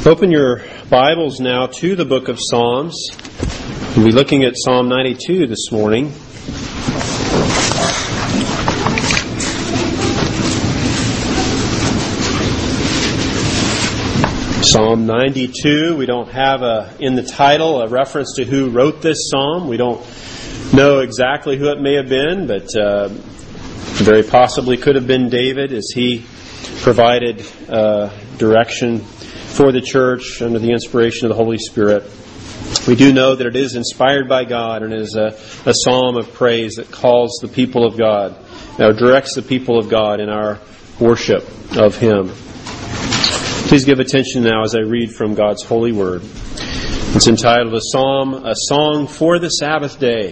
Open your Bibles now to the book of Psalms. We'll be looking at Psalm 92 this morning. Psalm 92, we don't have in the title a reference to who wrote this psalm. We don't know exactly who it may have been, but very possibly could have been David as he provided direction for the church under the inspiration of the Holy Spirit. We do know that it is inspired by God and is a psalm of praise that calls the people of God, or directs the people of God in our worship of Him. Please give attention now as I read from God's holy word. It's entitled A Song for the Sabbath Day.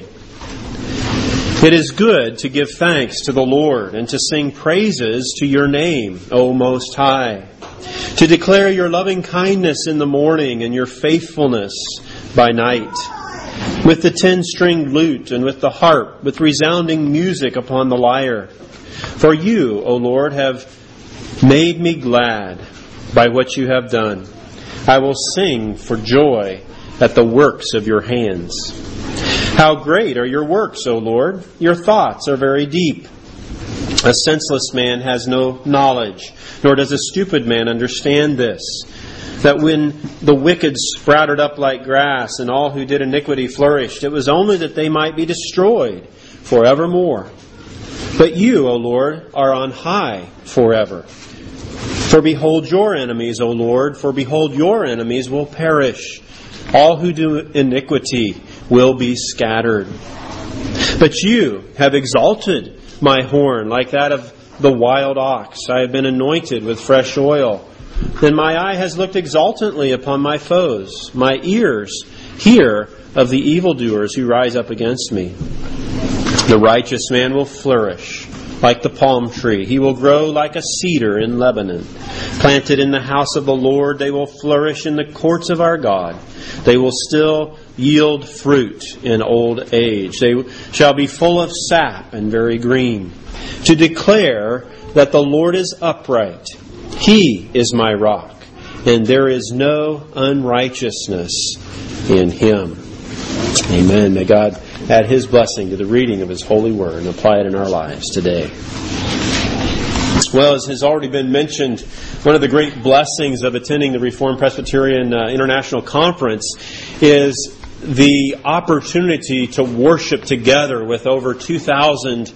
It is good to give thanks to the Lord and to sing praises to your name, O Most High. To declare your loving kindness in the morning and your faithfulness by night. With the 10-stringed lute and with the harp, with resounding music upon the lyre. For you, O Lord, have made me glad by what you have done. I will sing for joy at the works of your hands. How great are your works, O Lord! Your thoughts are very deep. A senseless man has no knowledge, nor does a stupid man understand this, that when the wicked sprouted up like grass and all who did iniquity flourished, it was only that they might be destroyed forevermore. But you, O Lord, are on high forever. For behold your enemies, O Lord, for behold your enemies will perish. All who do iniquity will be scattered. But you have exalted my horn like that of the wild ox. I have been anointed with fresh oil. Then my eye has looked exultantly upon my foes. My ears hear of the evildoers who rise up against me. The righteous man will flourish like the palm tree. He will grow like a cedar in Lebanon. Planted in the house of the Lord, they will flourish in the courts of our God. They will still yield fruit in old age. They shall be full of sap and very green. To declare that the Lord is upright. He is my rock, and there is no unrighteousness in Him. Amen. May God add His blessing to the reading of His holy word and apply it in our lives today. Well, as has already been mentioned, one of the great blessings of attending the Reformed Presbyterian International Conference is the opportunity to worship together with over 2,000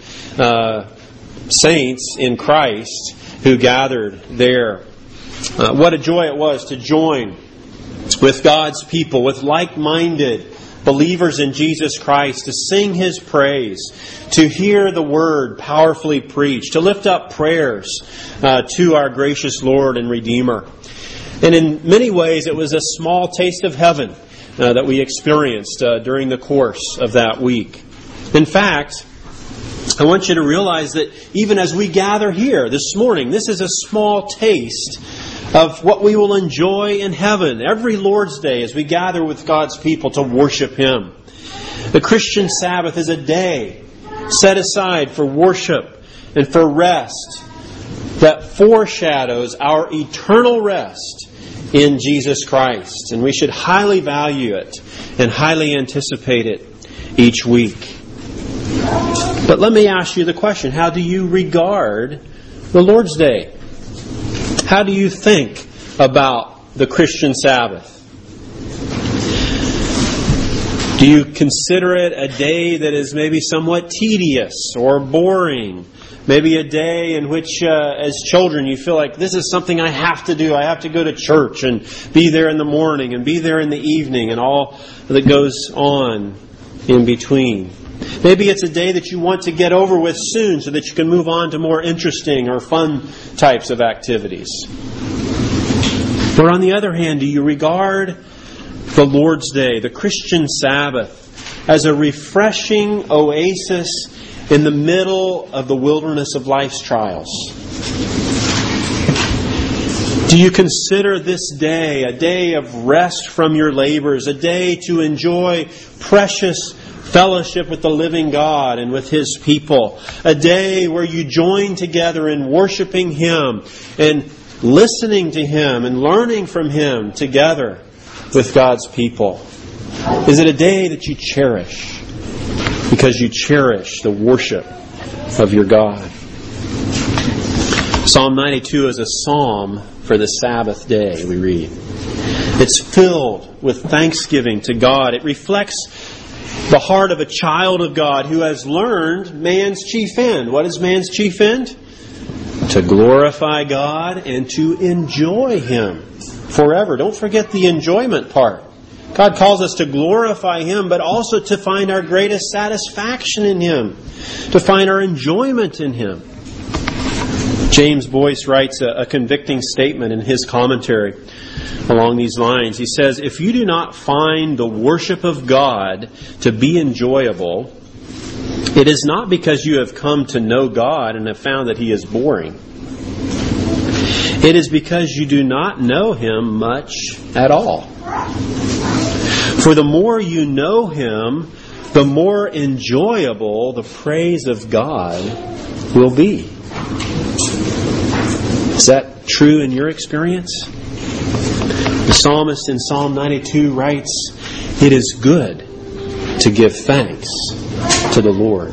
saints in Christ who gathered there. What a joy it was to join with God's people, with like-minded believers in Jesus Christ, to sing His praise, to hear the Word powerfully preached, to lift up prayers to our gracious Lord and Redeemer. And in many ways, it was a small taste of heaven that we experienced during the course of that week. In fact, I want you to realize that even as we gather here this morning, this is a small taste of what we will enjoy in heaven every Lord's Day as we gather with God's people to worship Him. The Christian Sabbath is a day set aside for worship and for rest that foreshadows our eternal rest in Jesus Christ. And we should highly value it and highly anticipate it each week. But let me ask you the question, how do you regard the Lord's Day? How do you think about the Christian Sabbath? Do you consider it a day that is maybe somewhat tedious or boring? Maybe a day in which, as children, you feel like this is something I have to do. I have to go to church and be there in the morning and be there in the evening and all that goes on in between. Maybe it's a day that you want to get over with soon so that you can move on to more interesting or fun types of activities. Or on the other hand, do you regard the Lord's Day, the Christian Sabbath, as a refreshing oasis in the middle of the wilderness of life's trials? Do you consider this day a day of rest from your labors, a day to enjoy precious fellowship with the living God and with His people, a day where you join together in worshiping Him and listening to Him and learning from Him together with God's people? Is it a day that you cherish because you cherish the worship of your God? Psalm 92 is a psalm for the Sabbath day, we read. It's filled with thanksgiving to God. It reflects the heart of a child of God who has learned man's chief end. What is man's chief end? To glorify God and to enjoy Him forever. Don't forget the enjoyment part. God calls us to glorify Him, but also to find our greatest satisfaction in Him, to find our enjoyment in Him. James Boyce writes a convicting statement in his commentary along these lines. He says, if you do not find the worship of God to be enjoyable, it is not because you have come to know God and have found that He is boring. It is because you do not know Him much at all. For the more you know Him, the more enjoyable the praise of God will be. Is that true in your experience? The psalmist in Psalm 92 writes, it is good to give thanks to the Lord.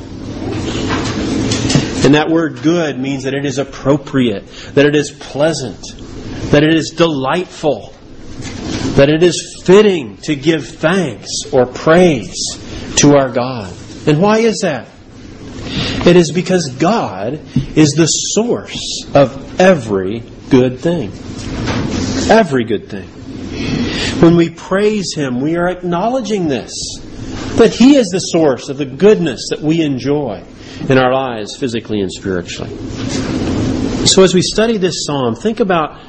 And that word good means that it is appropriate, that it is pleasant, that it is delightful, that it is fitting to give thanks or praise to our God. And why is that? It is because God is the source of every good thing. Every good thing. When we praise Him, we are acknowledging this, that He is the source of the goodness that we enjoy in our lives, physically and spiritually. So as we study this psalm, think about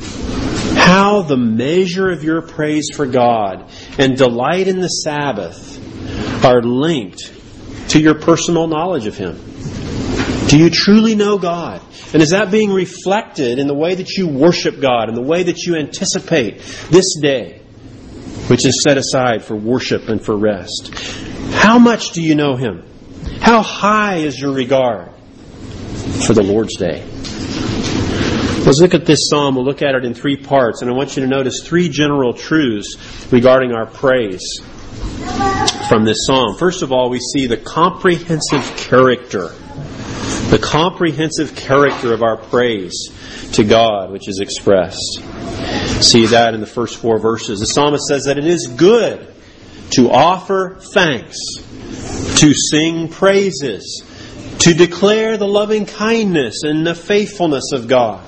how the measure of your praise for God and delight in the Sabbath are linked to your personal knowledge of Him. Do you truly know God? And is that being reflected in the way that you worship God and the way that you anticipate this day, which is set aside for worship and for rest? How much do you know Him? How high is your regard for the Lord's Day? Let's look at this psalm. We'll look at it in three parts, and I want you to notice three general truths regarding our praise from this psalm. First of all, we see the comprehensive character. The comprehensive character of our praise to God, which is expressed. See that in the first 4 verses. The psalmist says that it is good to offer thanks, to sing praises, to declare the loving kindness and the faithfulness of God.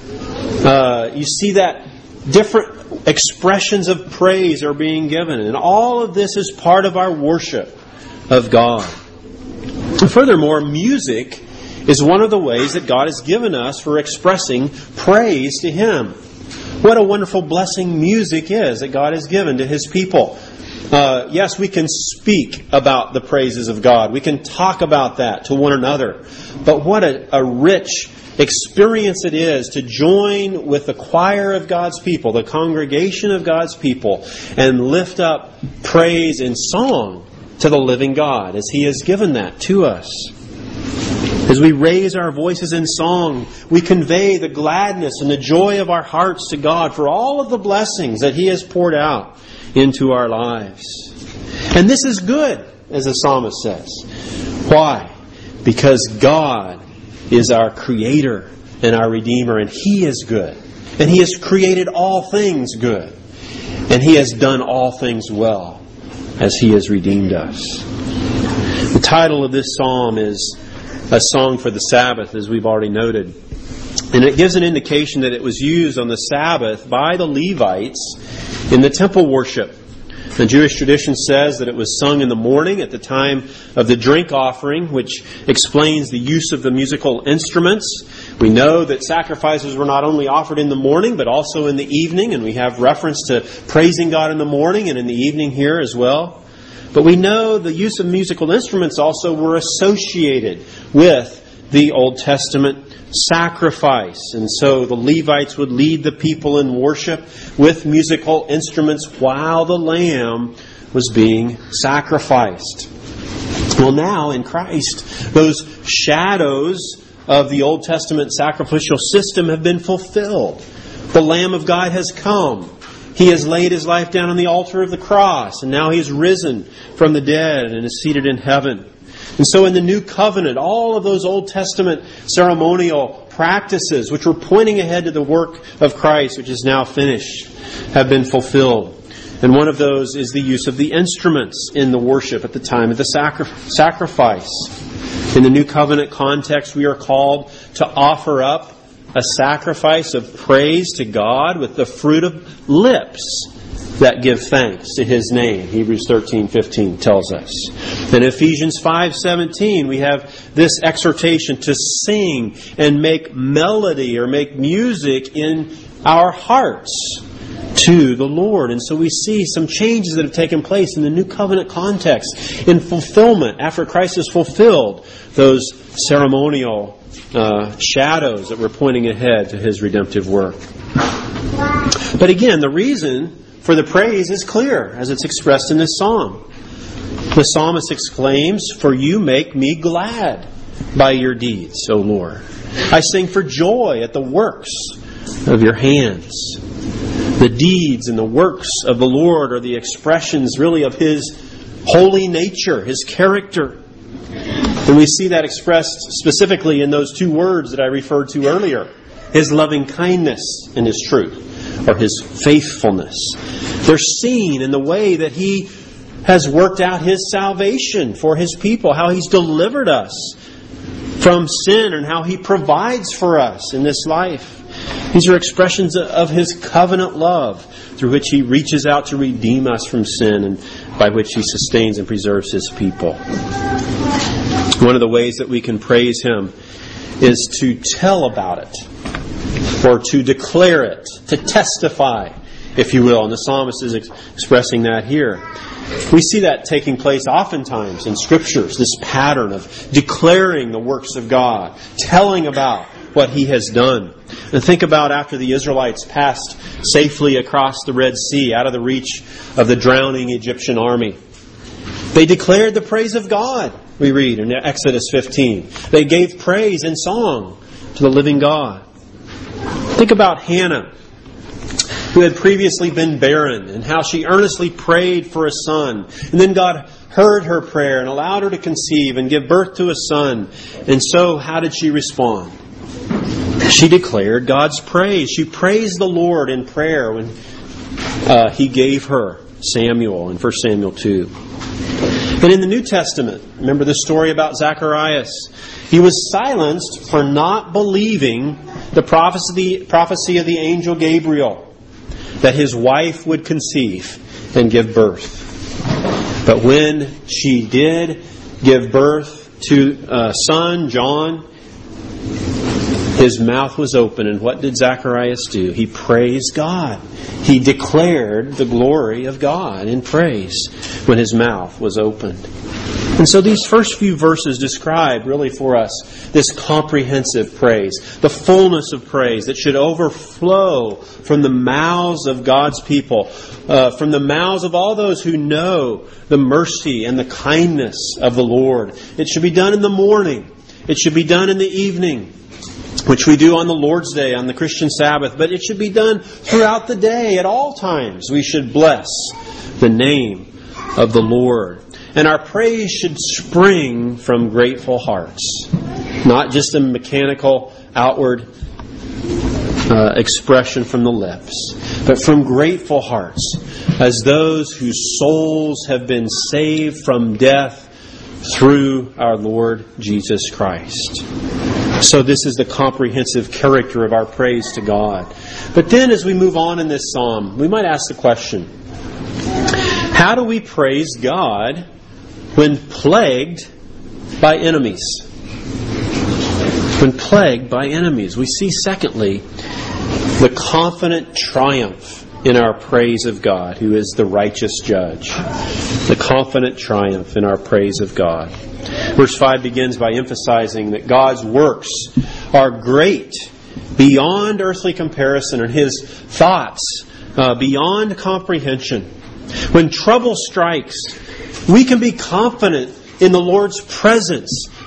You see that different expressions of praise are being given, and all of this is part of our worship of God. And furthermore, music is one of the ways that God has given us for expressing praise to Him. What a wonderful blessing music is that God has given to His people. Yes, we can speak about the praises of God. We can talk about that to one another. But what a rich experience it is to join with the choir of God's people, the congregation of God's people, and lift up praise in song to the living God, as He has given that to us. As we raise our voices in song, we convey the gladness and the joy of our hearts to God for all of the blessings that He has poured out into our lives. And this is good, as the psalmist says. Why? Because God is our Creator and our Redeemer, and He is good. And He has created all things good. And He has done all things well, as He has redeemed us. The title of this psalm is A Song for the Sabbath, as we've already noted. And it gives an indication that it was used on the Sabbath by the Levites in the temple worship. The Jewish tradition says that it was sung in the morning at the time of the drink offering, which explains the use of the musical instruments. We know that sacrifices were not only offered in the morning, but also in the evening, and we have reference to praising God in the morning and in the evening here as well. But we know the use of musical instruments also were associated with the Old Testament sacrifice. And so the Levites would lead the people in worship with musical instruments while the lamb was being sacrificed. Well, now in Christ, those shadows of the Old Testament sacrificial system have been fulfilled. The Lamb of God has come. He has laid His life down on the altar of the cross, and now He is risen from the dead and is seated in heaven. And so in the New Covenant, all of those Old Testament ceremonial practices, which were pointing ahead to the work of Christ, which is now finished, have been fulfilled. And one of those is the use of the instruments in the worship at the time of the sacrifice. In the New Covenant context, we are called to offer up a sacrifice of praise to God with the fruit of lips that give thanks to His name. Hebrews 13:15 tells us. In Ephesians 5:17, we have this exhortation to sing and make melody or make music in our hearts to the Lord. And so we see some changes that have taken place in the New Covenant context, in fulfillment, after Christ has fulfilled those ceremonial shadows that were pointing ahead to His redemptive work. But again, the reason for the praise is clear, as it's expressed in this psalm. The psalmist exclaims, "For you make me glad by your deeds, O Lord. I sing for joy at the works of your hands." The deeds and the works of the Lord are the expressions really of His holy nature, His character. And we see that expressed specifically in those two words that I referred to earlier. His loving kindness and His truth, or His faithfulness. They're seen in the way that He has worked out His salvation for His people, how He's delivered us from sin and how He provides for us in this life. These are expressions of His covenant love through which He reaches out to redeem us from sin and by which He sustains and preserves His people. One of the ways that we can praise Him is to tell about it, or to declare it, to testify, if you will. And the psalmist is expressing that here. We see that taking place oftentimes in Scriptures, this pattern of declaring the works of God, telling about what He has done. And think about after the Israelites passed safely across the Red Sea, out of the reach of the drowning Egyptian army. They declared the praise of God, we read in Exodus 15. They gave praise in song to the living God. Think about Hannah, who had previously been barren, and how she earnestly prayed for a son. And then God heard her prayer and allowed her to conceive and give birth to a son. And so, how did she respond? She declared God's praise. She praised the Lord in prayer when He gave her Samuel in 1 Samuel 2. And in the New Testament, remember the story about Zacharias. He was silenced for not believing the prophecy of the angel Gabriel, that his wife would conceive and give birth. But when she did give birth to a son, John, his mouth was open. And what did Zacharias do? He praised God. He declared the glory of God in praise when his mouth was opened. And so these first few verses describe really for us this comprehensive praise, the fullness of praise that should overflow from the mouths of God's people, from the mouths of all those who know the mercy and the kindness of the Lord. It should be done in the morning. It should be done in the evening, which we do on the Lord's Day, on the Christian Sabbath. But it should be done throughout the day, at all times. We should bless the name of the Lord. And our praise should spring from grateful hearts. Not just a mechanical, outward expression from the lips, but from grateful hearts, as those whose souls have been saved from death through our Lord Jesus Christ. So this is the comprehensive character of our praise to God. But then as we move on in this psalm, we might ask the question, how do we praise God when plagued by enemies? When plagued by enemies. We see, secondly, the confident triumph in our praise of God, who is the righteous judge. The confident triumph in our praise of God. Verse 5 begins by emphasizing that God's works are great, beyond earthly comparison, and His thoughts beyond comprehension. When trouble strikes, we can be confident in the Lord's presence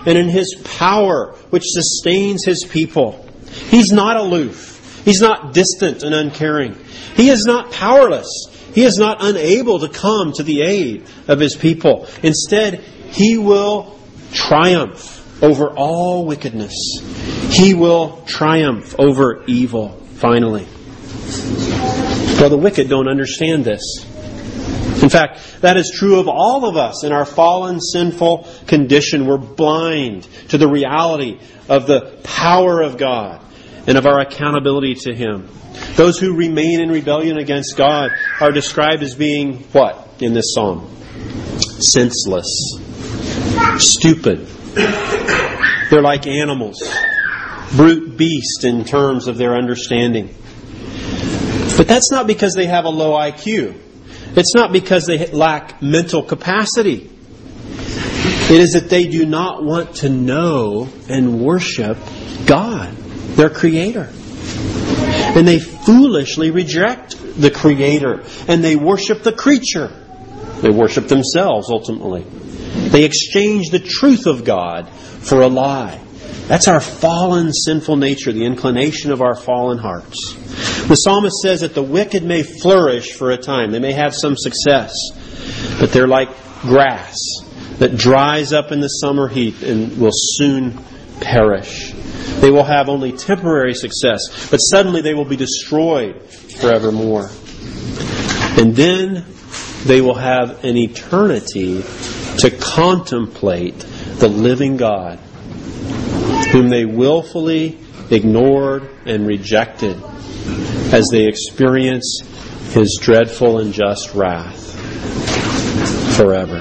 and in His power, which sustains His people. He's not aloof. He's not distant and uncaring. He is not powerless. He is not unable to come to the aid of His people. Instead, He will triumph over all wickedness. He will triumph over evil, finally. Well, the wicked don't understand this. In fact, that is true of all of us in our fallen, sinful condition. We're blind to the reality of the power of God and of our accountability to Him. Those who remain in rebellion against God are described as being what in this psalm? Senseless. Stupid. They're like animals. Brute beast in terms of their understanding. But that's not because they have a low IQ. It's not because they lack mental capacity. It is that they do not want to know and worship God, their Creator. And they foolishly reject the Creator. And they worship the creature. They worship themselves, ultimately. They exchange the truth of God for a lie. That's our fallen, sinful nature, the inclination of our fallen hearts. The psalmist says that the wicked may flourish for a time. They may have some success. But they're like grass that dries up in the summer heat and will soon perish. They will have only temporary success, but suddenly they will be destroyed forevermore. And then they will have an eternity to contemplate the living God, whom they willfully ignored and rejected as they experience His dreadful and just wrath forever.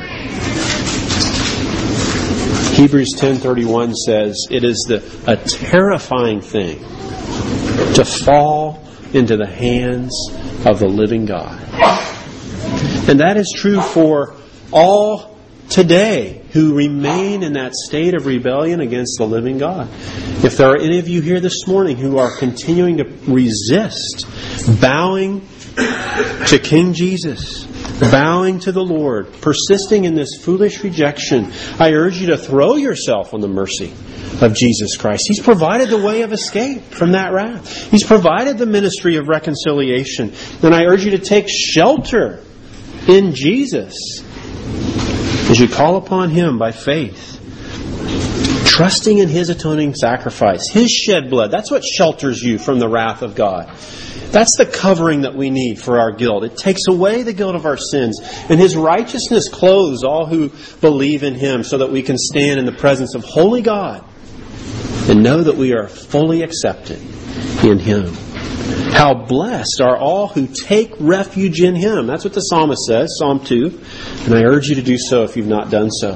Hebrews 10:31 says, "It is a terrifying thing to fall into the hands of the living God." And that is true for all today who remain in that state of rebellion against the living God. If there are any of you here this morning who are continuing to resist, bowing to King Jesus, bowing to the Lord, persisting in this foolish rejection, I urge you to throw yourself on the mercy of Jesus Christ. He's provided the way of escape from that wrath. He's provided the ministry of reconciliation. And I urge you to take shelter in Jesus as you call upon Him by faith, trusting in His atoning sacrifice, His shed blood. That's what shelters you from the wrath of God. That's the covering that we need for our guilt. It takes away the guilt of our sins. And His righteousness clothes all who believe in Him so that we can stand in the presence of holy God and know that we are fully accepted in Him. How blessed are all who take refuge in Him. That's what the psalmist says, Psalm 2. And I urge you to do so if you've not done so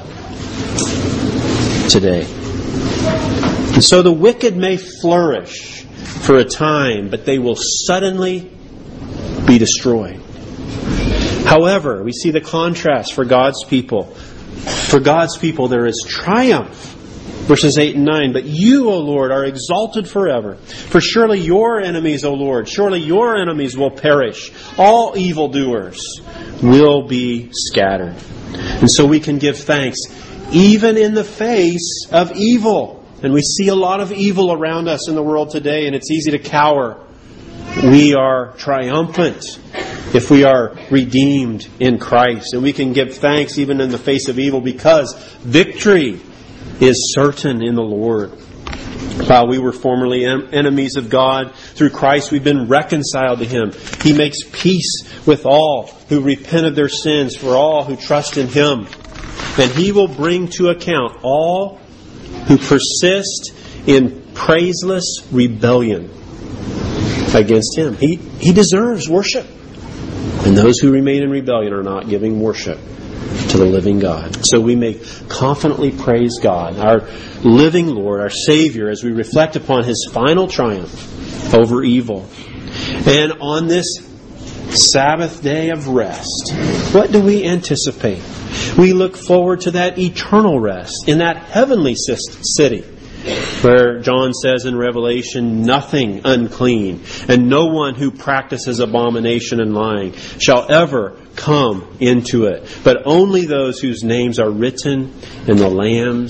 today. And so the wicked may flourish for a time, but they will suddenly be destroyed. However, we see the contrast for God's people. For God's people there is triumph. Verses 8 and 9, "But you, O Lord, are exalted forever. For surely your enemies, O Lord, surely your enemies will perish. All evildoers will be scattered." And so we can give thanks even in the face of evil. And we see a lot of evil around us in the world today, and it's easy to cower. We are triumphant if we are redeemed in Christ. And we can give thanks even in the face of evil because victory is certain in the Lord. While we were formerly enemies of God, through Christ we've been reconciled to Him. He makes peace with all who repent of their sins, for all who trust in Him. And He will bring to account all who persist in praiseless rebellion against Him. He deserves worship. And those who remain in rebellion are not giving worship to the living God. So we may confidently praise God, our living Lord, our Savior, as we reflect upon His final triumph over evil. And on this Sabbath day of rest, what do we anticipate? We look forward to that eternal rest in that heavenly city, where John says in Revelation, "Nothing unclean, and no one who practices abomination and lying shall ever come into it, but only those whose names are written in the Lamb's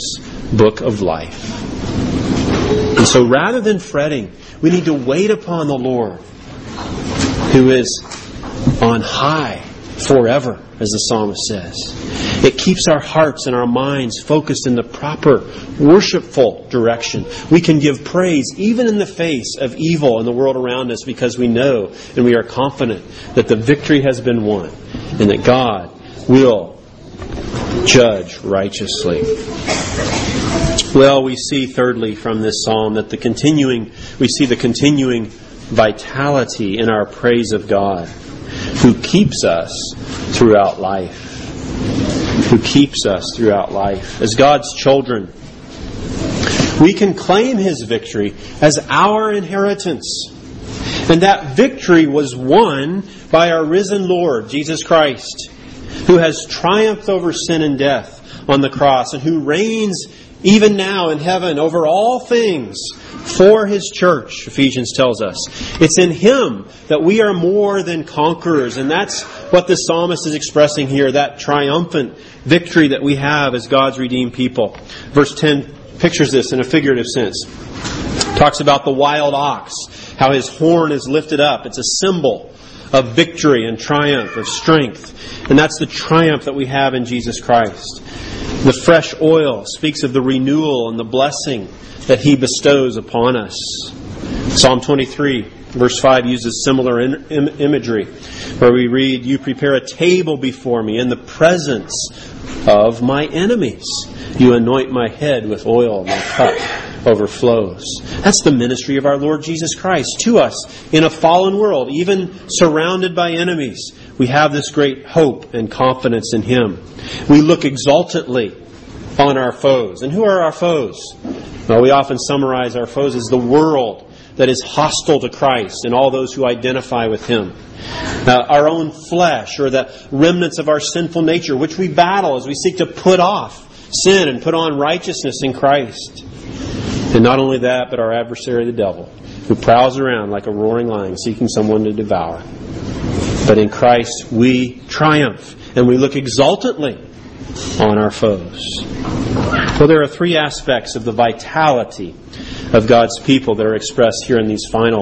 book of life. And so rather than fretting, we need to wait upon the Lord, who is on high forever, as the psalmist says. It keeps our hearts and our minds focused in the proper, worshipful direction. We can give praise even in the face of evil in the world around us, because we know and we are confident that the victory has been won and that God will judge righteously. Well, we see thirdly from this psalm that we see the continuing vitality in our praise of God, who keeps us throughout life. Who keeps us throughout life. As God's children, we can claim His victory as our inheritance. And that victory was won by our risen Lord, Jesus Christ, who has triumphed over sin and death on the cross, and who reigns even now in heaven over all things for His church, Ephesians tells us. It's in Him that we are more than conquerors. And that's what the psalmist is expressing here, that triumphant victory that we have as God's redeemed people. Verse 10 pictures this in a figurative sense. Talks about the wild ox, how his horn is lifted up. It's a symbol of victory and triumph, of strength. And that's the triumph that we have in Jesus Christ. The fresh oil speaks of the renewal and the blessing that He bestows upon us. Psalm 23, verse 5 uses similar imagery, where we read, "You prepare a table before me in the presence of my enemies. You anoint my head with oil, my cup overflows." That's the ministry of our Lord Jesus Christ to us in a fallen world, even surrounded by enemies. We have this great hope and confidence in Him. We look exultantly on our foes. And who are our foes? Well, we often summarize our foes as the world that is hostile to Christ and all those who identify with Him. Our own flesh, or the remnants of our sinful nature, which we battle as we seek to put off sin and put on righteousness in Christ. And not only that, but our adversary, the devil, who prowls around like a roaring lion seeking someone to devour. But in Christ we triumph, and we look exultantly on our foes. Well, there are three aspects of the vitality of God's people that are expressed here in these final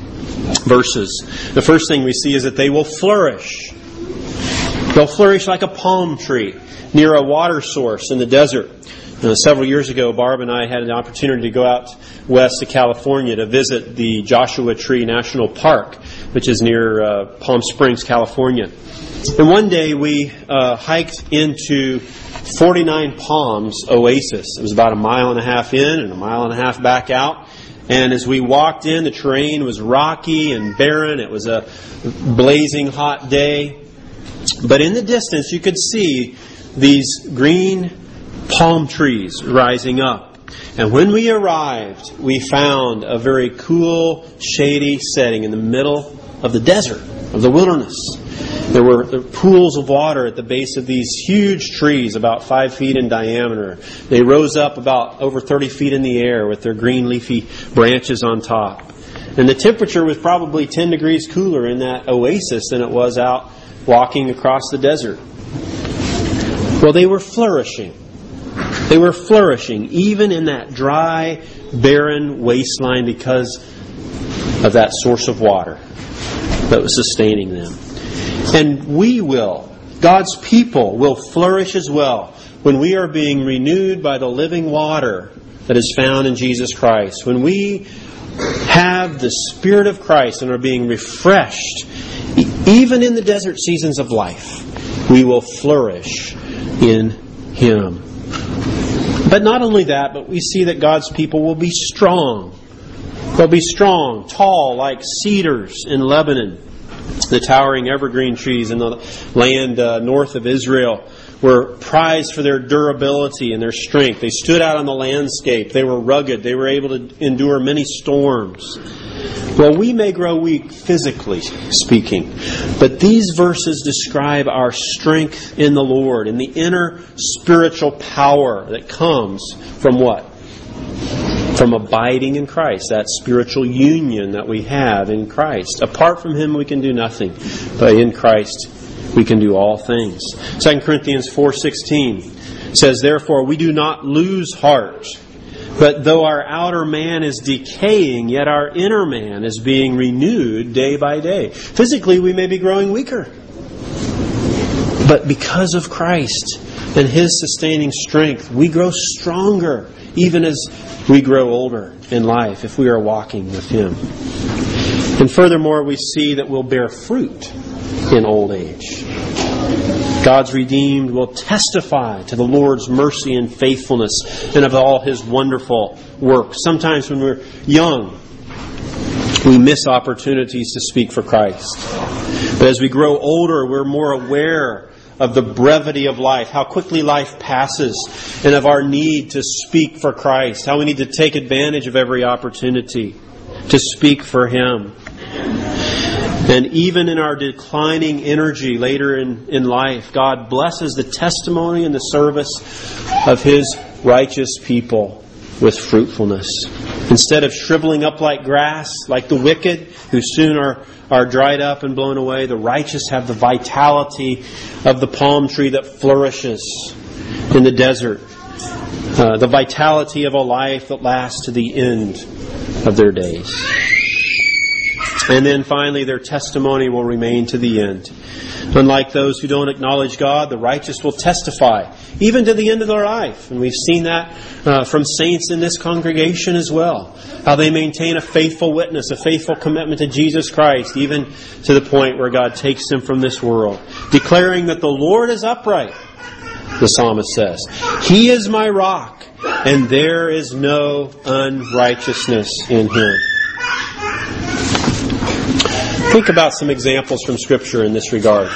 verses. The first thing we see is that they will flourish. They'll flourish like a palm tree near a water source in the desert. Several years ago, Barb and I had an opportunity to go out west to California to visit the Joshua Tree National Park, which is near Palm Springs, California. And one day we hiked into 49 Palms Oasis. It was about 1.5 miles in and 1.5 miles back out. And as we walked in, the terrain was rocky and barren. It was a blazing hot day. But in the distance, you could see these green palm trees rising up. And when we arrived, we found a very cool, shady setting in the middle of the desert, of the wilderness. There were pools of water at the base of these huge trees, about 5 feet in diameter. They rose up about over 30 feet in the air with their green leafy branches on top. And the temperature was probably 10 degrees cooler in that oasis than it was out walking across the desert. Well, they were flourishing. They were flourishing even in that dry, barren wasteland because of that source of water that was sustaining them. And we will, God's people will flourish as well when we are being renewed by the living water that is found in Jesus Christ. When we have the Spirit of Christ and are being refreshed, even in the desert seasons of life, we will flourish in Him. But not only that, but we see that God's people will be strong. They'll be strong, tall like cedars in Lebanon. The towering evergreen trees in the land north of Israel were prized for their durability and their strength. They stood out on the landscape. They were rugged. They were able to endure many storms. Well, we may grow weak physically speaking, but these verses describe our strength in the Lord and the inner spiritual power that comes from what? From abiding in Christ, that spiritual union that we have in Christ. Apart from Him, we can do nothing, but in Christ, we can do all things. 2 Corinthians 4:16 It says, therefore, we do not lose heart. But though our outer man is decaying, yet our inner man is being renewed day by day. Physically, we may be growing weaker. But because of Christ and His sustaining strength, we grow stronger, even as we grow older in life, if we are walking with Him. And furthermore, we see that we'll bear fruit in old age. God's redeemed will testify to the Lord's mercy and faithfulness and of all His wonderful works. Sometimes when we're young, we miss opportunities to speak for Christ. But as we grow older, we're more aware of the brevity of life, how quickly life passes, and of our need to speak for Christ, how we need to take advantage of every opportunity to speak for Him. And even in our declining energy later in life, God blesses the testimony and the service of His righteous people with fruitfulness. Instead of shriveling up like grass, like the wicked, who soon are dried up and blown away, the righteous have the vitality of the palm tree that flourishes in the desert. The vitality of a life that lasts to the end of their days. And then finally, their testimony will remain to the end. Unlike those who don't acknowledge God, the righteous will testify, even to the end of their life. And we've seen that from saints in this congregation as well. How they maintain a faithful witness, a faithful commitment to Jesus Christ, even to the point where God takes them from this world. Declaring that the Lord is upright, the psalmist says. He is my rock, and there is no unrighteousness in Him. Think about some examples from Scripture in this regard.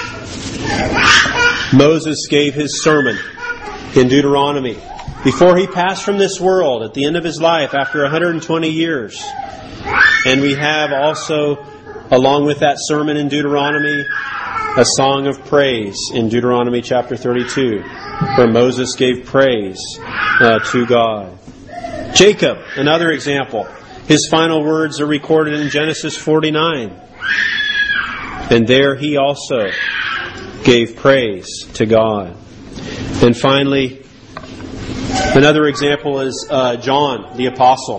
Moses gave his sermon in Deuteronomy before he passed from this world at the end of his life after 120 years. And we have also, along with that sermon in Deuteronomy, a song of praise in Deuteronomy chapter 32, where Moses gave praise to God. Jacob, another example. His final words are recorded in Genesis 49. And there he also gave praise to God. And finally, another example is John the Apostle.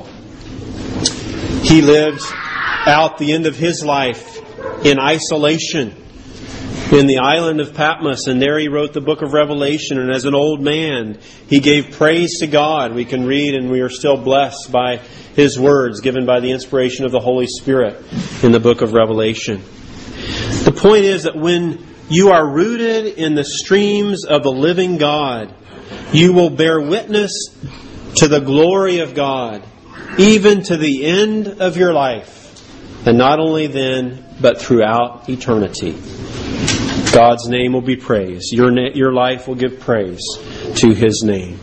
He lived out the end of his life in isolation in the island of Patmos, and there he wrote the book of Revelation. And as an old man, he gave praise to God. We can read, and we are still blessed by his words given by the inspiration of the Holy Spirit in the book of Revelation. The point is that when you are rooted in the streams of the living God, you will bear witness to the glory of God, even to the end of your life. And not only then, but throughout eternity. God's name will be praised. Your life will give praise to His name.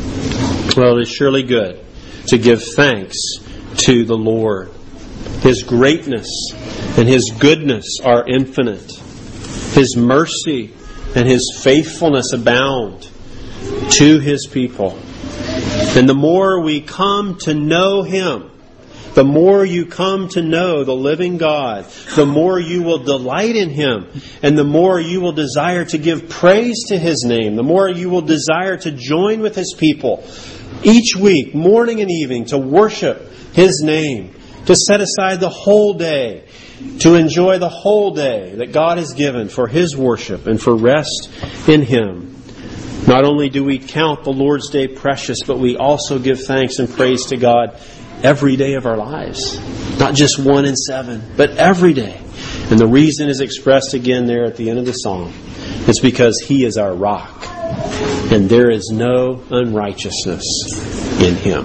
Well, it is surely good to give thanks to the Lord. His greatness and His goodness are infinite. His mercy and His faithfulness abound to His people. And the more we come to know Him, the more you come to know the living God, the more you will delight in Him, and the more you will desire to give praise to His name, the more you will desire to join with His people each week, morning and evening, to worship His name, to set aside the whole day, to enjoy the whole day that God has given for His worship and for rest in Him. Not only do we count the Lord's Day precious, but we also give thanks and praise to God every day of our lives. Not just 1 in 7, but every day. And the reason is expressed again there at the end of the psalm. It's because He is our rock, and there is no unrighteousness in Him.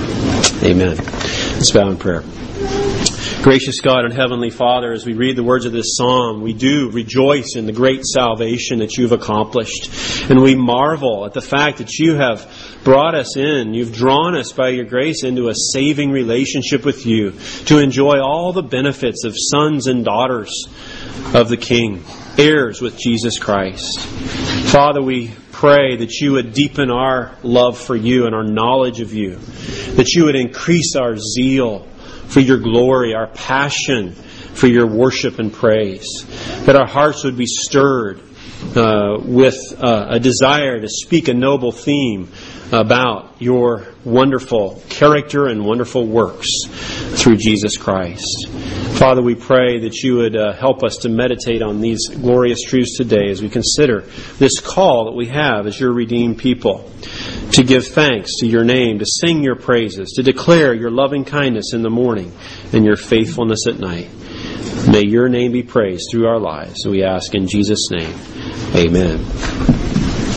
Amen. Let's bow in prayer. Gracious God and Heavenly Father, as we read the words of this psalm, we do rejoice in the great salvation that You've accomplished. And we marvel at the fact that You have brought us in. You've drawn us by Your grace into a saving relationship with You to enjoy all the benefits of sons and daughters of the King, heirs with Jesus Christ. Father, we pray that You would deepen our love for You and our knowledge of You, that You would increase our zeal for Your glory, our passion for Your worship and praise, that our hearts would be stirred with a desire to speak a noble theme about your wonderful character and wonderful works through Jesus Christ. Father, we pray that you would help us to meditate on these glorious truths today as we consider this call that we have as your redeemed people to give thanks to your name, to sing your praises, to declare your loving kindness in the morning and your faithfulness at night. May your name be praised through our lives. We ask in Jesus' name. Amen.